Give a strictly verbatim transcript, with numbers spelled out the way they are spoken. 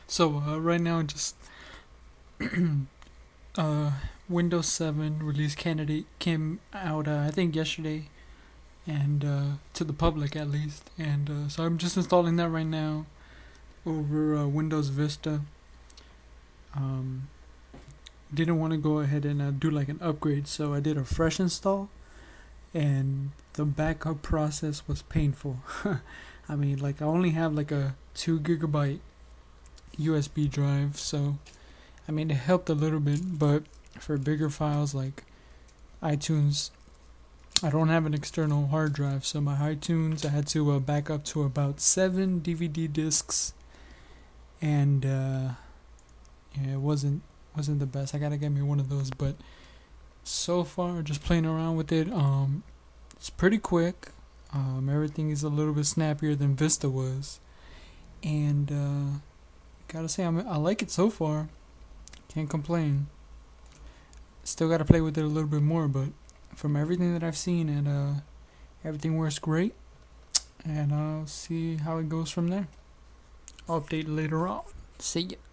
So uh, right now, just uh, Windows seven release candidate came out. Uh, I think yesterday, and uh, to the public at least. And uh, so I'm just installing that right now over uh, Windows Vista. Um, didn't want to go ahead and uh, do like an upgrade, so I did a fresh install, and the backup process was painful. I mean, like I only have like a two gigabyte U S B drive, so I mean it helped a little bit, but for bigger files like iTunes, I don't have an external hard drive, so my iTunes I had to uh, back up to about seven D V D discs, and uh, yeah, it wasn't wasn't the best. I gotta get me one of those, but so far just playing around with it. Um, it's pretty quick. Um, everything is a little bit snappier than Vista was, and uh, gotta say I'm, I like it so far. Can't complain. Still gotta play with it a little bit more, but from everything that I've seen, and uh, everything works great. And I'll see how it goes from there. I'll update later on. See ya.